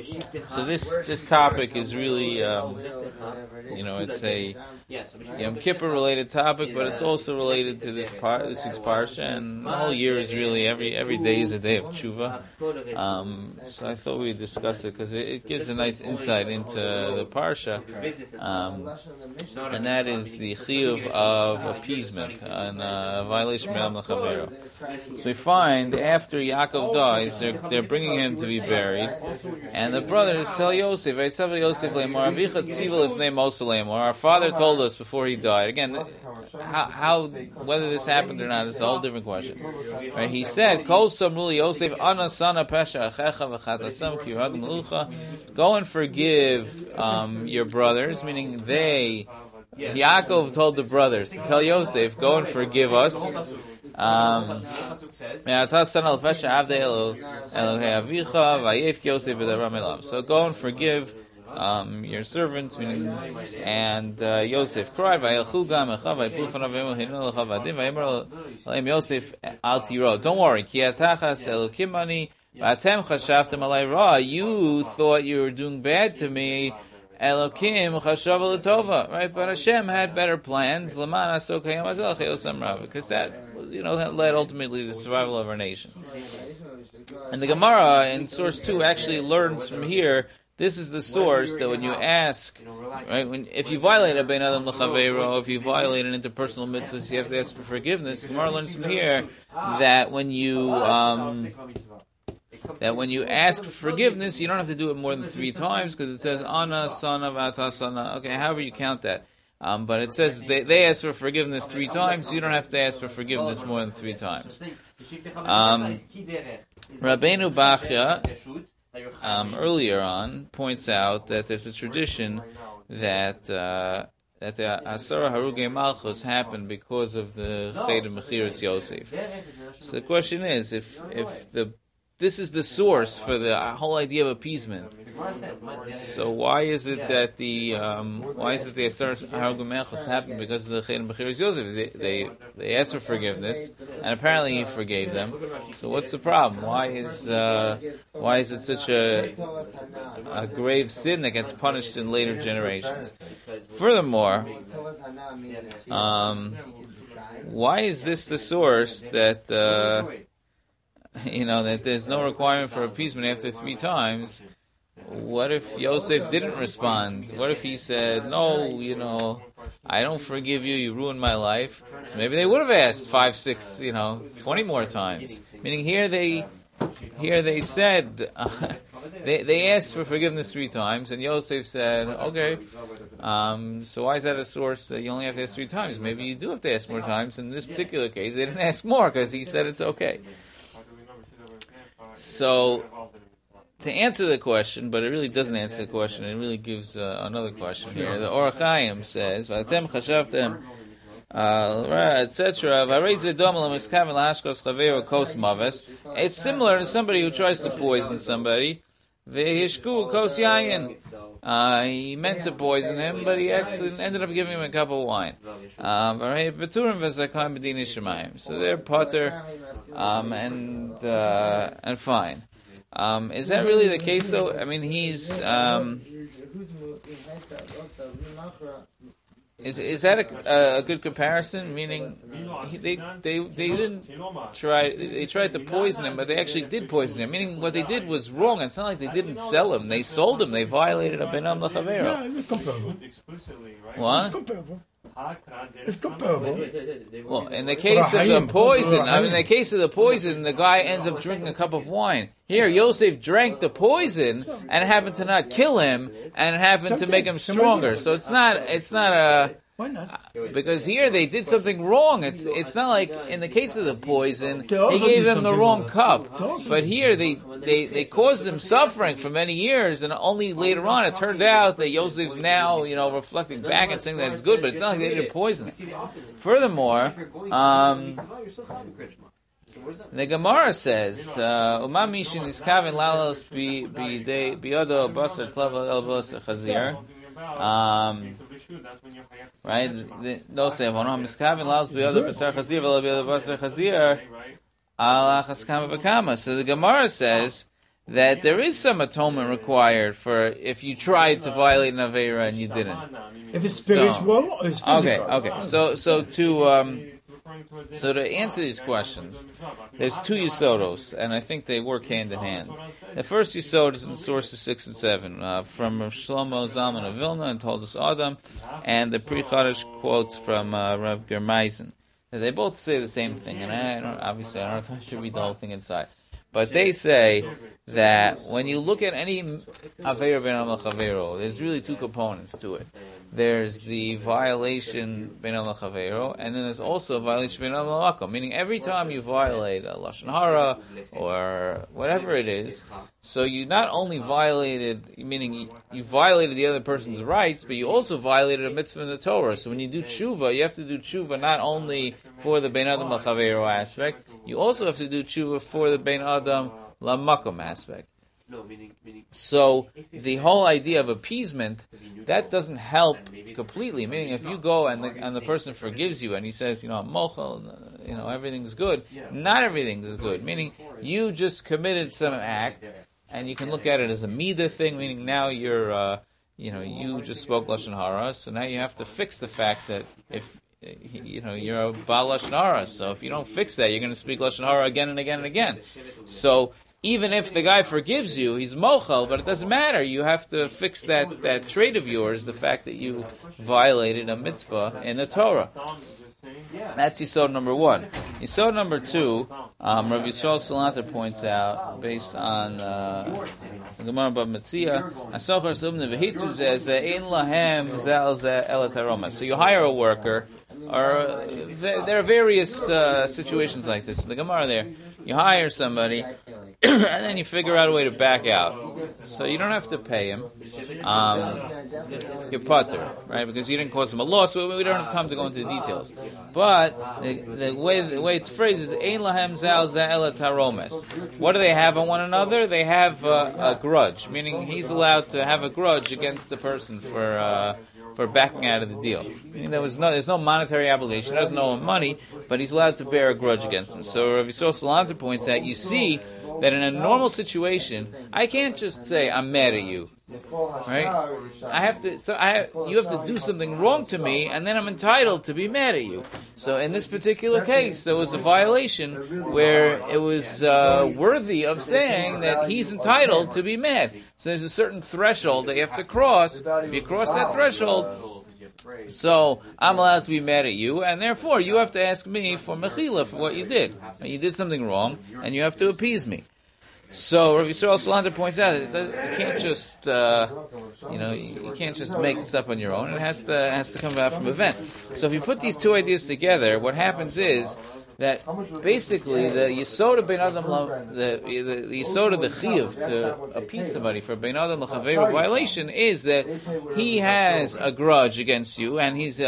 So this topic is really, it's a Yom Kippur related topic, but it's also related to this week's parsha, and the whole year is really every day is a day of tshuva. So I thought we'd discuss it because it gives a nice insight into the parsha, and that is the chiyuv of appeasement and violation of Me'am L'Chavero. So we find after Yaakov dies, they're bringing him to be buried, and the brothers tell Yosef, our father told us before he died. Again, how whether this happened or not is a whole different question. Right? He said, Kol Samruli Yosef, Ana Sana Pesha Achecha V'chatasam Ki Yurag Melucha. Go and forgive your brothers, meaning Yaakov told the brothers to tell Yosef, go and forgive us. So go and forgive your servants, and Yosef cried, don't worry, you thought you were doing bad to me, Elokim chashav l'tova, right? But Hashem had better plans. Because that, that led ultimately to the survival of our nation. And the Gemara in source 2 actually learns from here. This is the source that when you ask, right, if you violate a bein adam l'chaveiro, if you violate an interpersonal mitzvah, you have to ask for forgiveness. The Gemara learns from here that when you ask for forgiveness, you don't have to do it more than 3 times, because it says Ana, Sana, Vata, Sana. Okay, however you count that. But it says they ask for forgiveness 3 times, so you don't have to ask for forgiveness more than 3 times. Rabbeinu Bachya, earlier on, points out that there's a tradition that the Asara Harugei Malchus happened because of the Ched of Mechiras Yosef. So the question is, if this is the source for the whole idea of appeasement, so why is it that the Asar Harugei Malchus happened because of the Ched of Mechiras Yosef? They asked for forgiveness, and apparently he forgave them. So what's the problem? Why is it such a grave sin that gets punished in later generations? Furthermore, why is this the source that that there's no requirement for appeasement after 3 times? What if Yosef didn't respond? What if he said, no, I don't forgive you, you ruined my life? So maybe they would have asked 5, 6, 20 more times. Meaning here they said, they asked for forgiveness 3 times, and Yosef said, okay, so why is that a source that you only have to ask 3 times? Maybe you do have to ask more times. In this particular case, they didn't ask more because he said it's okay. So, to answer the question, but it really doesn't answer the question, it really gives another question here. The Or HaChaim says, V'atem chashavtem, etc. It's similar to somebody who tries to poison somebody. He meant to poison him, but he actually ended up giving him a cup of wine. So they're potter, and fine. Is that really the case though? I mean, he's, is that a good comparison? Meaning, they didn't try. They tried to poison him, but they actually did poison him. Meaning, what they did was wrong. It's not like they didn't sell him; they sold him. They violated a bein adam l'chaveiro. Yeah, it's comparable. What? It's comparable. It's comparable. Well, in the case of the poison, the guy ends up drinking a cup of wine. Here, Yosef drank the poison, and it happened to not kill him, and it happened to make him stronger. So it's not a... Why not? Because here they did something wrong. It's not like in the case of the poison, he gave him the wrong cup. But here they caused him suffering for many years, and only later on it turned out that Yosef's now reflecting back and saying that it's good, but it's not like they didn't poison him. Furthermore, the Gemara says, "Uma mishin iskaven lalos biyodo basar klava el basar chazir." Right? No say one miskaven lalos biyodo basar chazir v'lo biyodo basar chazir ala chaskama v'kama. So the Gemara says that there is some atonement required for if you tried to violate an Aveira and you didn't. If it's spiritual or it's physical. Okay. So to answer these questions, there's two Yisodos, and I think they work hand in hand. The first Yisod is in sources 6 and 7, from Rav Shlomo Zalman of Vilna and Toldos Adam, and the Pri Chadash quotes from Rav Germeisen. They both say the same thing, and I don't know if I should read the whole thing inside. But they say that when you look at any Aveira ben Amach Aveiro, there's really two components to it. There's the violation ben Amach Aveiro, and then there's also a violation ben Amach Makom, meaning every time you violate a Lashon Hara or whatever it is, so you not only violated, meaning you violated the other person's rights, but you also violated a mitzvah in the Torah. So when you do tshuva, you have to do tshuva not only for the ben Adam L'Chaveiro aspect, you also have to do tshuva for the ben Adam L'Makom aspect. So the whole idea of appeasement, that doesn't help completely. Meaning, if you go and the person forgives you and he says, I'm mochel, everything's good. Not everything is good. Meaning, you just committed some act, and you can look at it as a midah thing. Meaning, now you're, you just spoke lashon hara, so now you have to fix the fact that if you're a baal lashon hara. So if you don't fix that, you're going to speak lashon hara again and again and again. So even if the guy forgives you, he's mochel, but it doesn't matter. You have to fix that trait of yours, the fact that you violated a mitzvah in the Torah. That's Yisod number 1. Yisod number 2, Rav Yisrael Salanter points out, based on the Gemara Bava Metzia, Asochar Subne V'hitu Zeh Ein Lahem Zal Zeh El Taroma. So you hire a worker, or there are various situations like this. In the Gemara there, you hire somebody, and then you figure out a way to back out. So you don't have to pay him. You're putter, right? Because you didn't cause him a loss. So we don't have time to go into the details. But the way it's phrased is Ein Lahem Zal Zeh Taromes. What do they have on one another? They have a grudge, meaning he's allowed to have a grudge against the person for backing out of the deal. Meaning there's no monetary obligation, he doesn't owe him money, but he's allowed to bear a grudge against him. So Rav Yisrael Salanter points out, you see that in a normal situation, I can't just say, I'm mad at you. Right? You have to do something wrong to me, and then I'm entitled to be mad at you. So in this particular case, there was a violation where it was worthy of saying that he's entitled to be mad. So there's a certain threshold that you have to cross. If you cross that threshold, so I'm allowed to be mad at you, and therefore you have to ask me for mechila for what you did. You did something wrong, and you have to appease me. So Rav Yisrael Salanter points out that you can't just, you can't just make this up on your own. It has to come about from event. So if you put these two ideas together, what happens is that basically the Yisod of Ben Adam, the Yisod of the Chiyuv to appease somebody for Ben Adam L'Chaveiro violation is that he has a grudge against you, and he's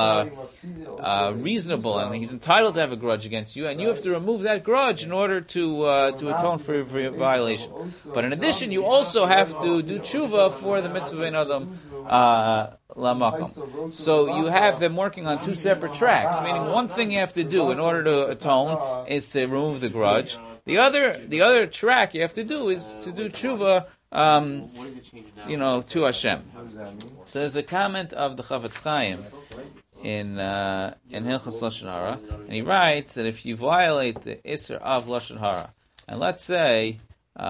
reasonable, and he's entitled to have a grudge against you, and you have to remove that grudge in order to atone for your violation. But in addition, you also have to do tshuva for the mitzvah Ben Adam Lamakom. So you have them working on two separate tracks, meaning one thing you have to do in order to atone is to remove the grudge. The other track you have to do is to do tshuva, to Hashem. So there's a comment of the Chavetz Chaim in Hilchos Lashon Hara, and he writes that if you violate the Isser of Lashon Hara, and let's say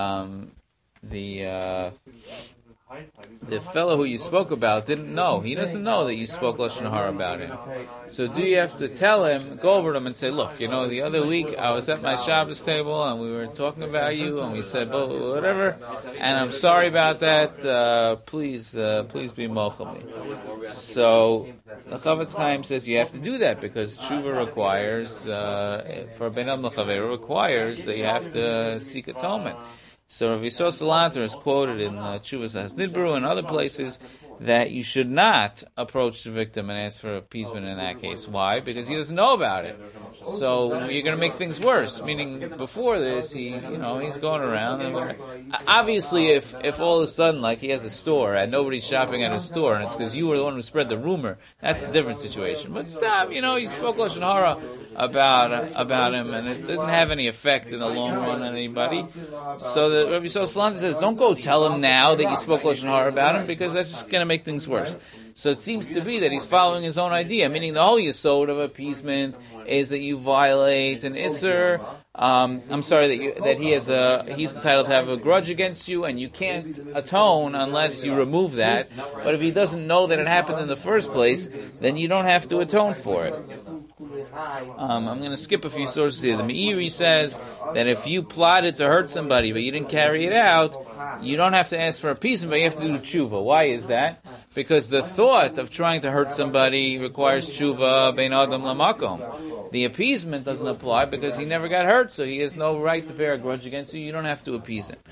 the fellow who you spoke about didn't know. He doesn't know that you spoke Lashon Hara about him. So do you have to tell him, go over to him and say, look, the other week I was at my Shabbos table and we were talking about you and we said whatever, and I'm sorry about that. Please be mochel me. So the Chavetz Chaim says you have to do that because tshuva requires, for Ben Adam L'Chaveiro requires that you have to seek atonement. So Rav Yisrael Salanter is quoted in Tshuvas HaSnidbaru and other places that you should not approach the victim and ask for appeasement in that case. Why? Because he doesn't know about it. So you're going to make things worse. Meaning, before this, he's going around. And obviously, if all of a sudden, like he has a store and nobody's shopping at his store, and it's because you were the one who spread the rumor, that's a different situation. But stop, you spoke Lashon Hara about him, and it didn't have any effect in the long run on anybody. So the Rabbi Yisrael Salanter says, don't go tell him now that you spoke Lashon Hara about him, because that's just going to make things worse. So it seems to be that he's following his own idea, meaning the whole yesod of appeasement is that you violate an isser. He's entitled to have a grudge against you, and you can't atone unless you remove that. But if he doesn't know that it happened in the first place, then you don't have to atone for it. I'm going to skip a few sources here. The Meiri says that if you plotted to hurt somebody but you didn't carry it out, you don't have to ask for appeasement, but you have to do tshuva. Why is that? Because the thought of trying to hurt somebody requires tshuva bein adam lamakom. The appeasement doesn't apply because he never got hurt, so he has no right to bear a grudge against you. You don't have to appease him.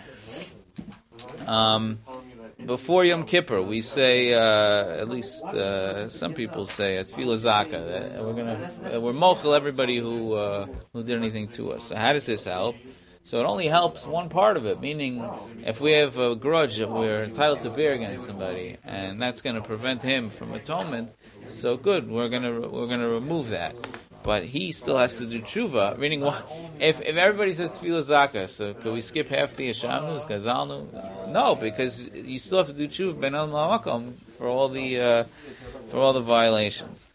Before Yom Kippur, we say, at least some people say, at Tefillah Zaka, that we're mochel everybody who did anything to us. So how does this help? So it only helps one part of it, meaning if we have a grudge that we're entitled to bear against somebody, and that's going to prevent him from atonement, so good, we're going to remove that. But he still has to do tshuva. Meaning, if everybody says tefillah zaka, so could we skip half the yashamnus, gazalnu? No, because you still have to do tshuva ben al ma'amakom for all the violations.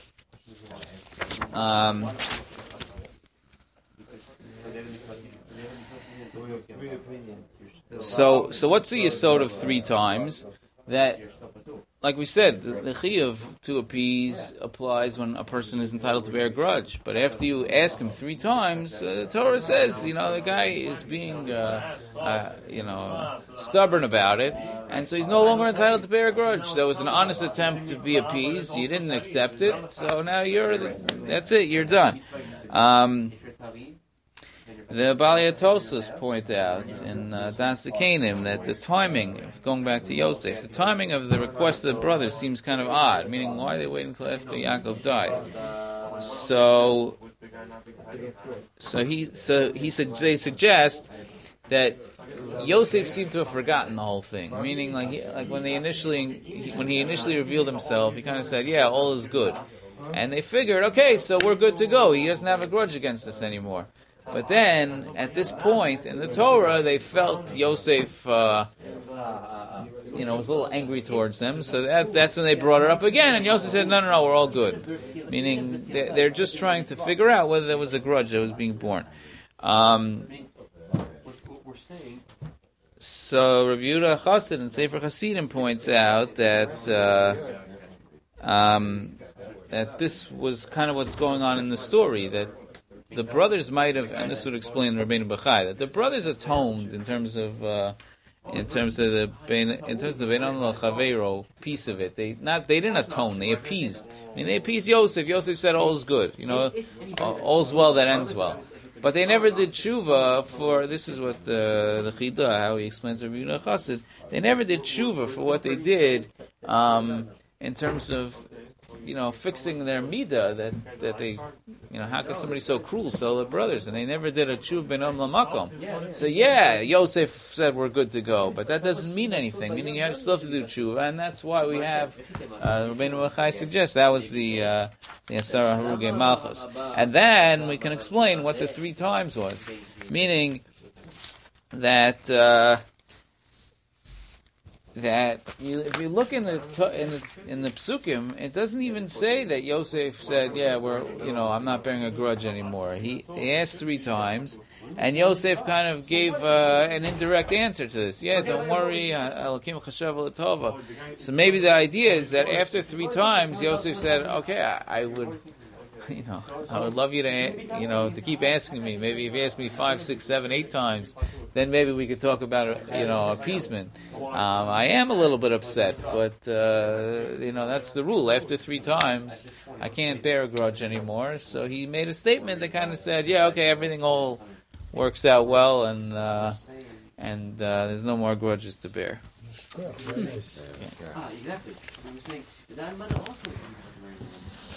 So what's the yesod of 3 times? That, like we said, the chiyuv to appease applies when a person is entitled to bear a grudge. But after you ask him 3 times, the Torah says, the guy is being, stubborn about it, and so he's no longer entitled to bear a grudge. There was an honest attempt to be appeased. You didn't accept it, so now that's it. You're done. The Balei Tosfos point out in Das Zekanim that the timing, going back to Yosef, the timing of the request of the brothers seems kind of odd. Meaning, why are they waiting until after Yaakov died? They suggest that Yosef seemed to have forgotten the whole thing. Meaning, like when he initially revealed himself, he kind of said, "Yeah, all is good," and they figured, "Okay, so we're good to go. He doesn't have a grudge against us anymore." But then, at this point in the Torah, they felt Yosef, was a little angry towards them. So that's when they brought it up again. And Yosef said, no, we're all good. Meaning, they're just trying to figure out whether there was a grudge that was being born. So, Rav Yehuda Chassid in Sefer Hasidim points out that this was kind of what's going on in the story, that the brothers might have, and this would explain Rabbeinu Bachai, that the brothers atoned in terms of the Beinon L'Chaveiro piece of it. They didn't atone. They appeased. They appeased Yosef. Yosef said, "All's good. All's well that ends well." But they never did tshuva for. This is what the Chidah, how he explains Rabbi Yehuda Chassid. They never did tshuva for what they did in terms of fixing their midah, that they, how could somebody so cruel sell their brothers? And they never did a tshuv ben lamakom. So Yosef said we're good to go, but that doesn't mean anything. Meaning you still have to do tshuva, and that's why we have Rabbeinu Bachai suggests that was the Asara Harugei Malchus, and then we can explain what the 3 times was, meaning that. If you look in the psukim, it doesn't even say that Yosef said, I'm not bearing a grudge anymore. He asked 3 times, and Yosef kind of gave an indirect answer to this. Don't worry, Elokim chashav l'tova. So maybe the idea is that after 3 times, Yosef said, okay, I would love you to keep asking me. Maybe if you ask me 5, 6, 7, 8 times, then maybe we could talk about, appeasement. I am a little bit upset, but, that's the rule. After 3 times, I can't bear a grudge anymore. So he made a statement that kind of said, everything all works out well, and there's no more grudges to bear. Very nice. Exactly. I was saying that man also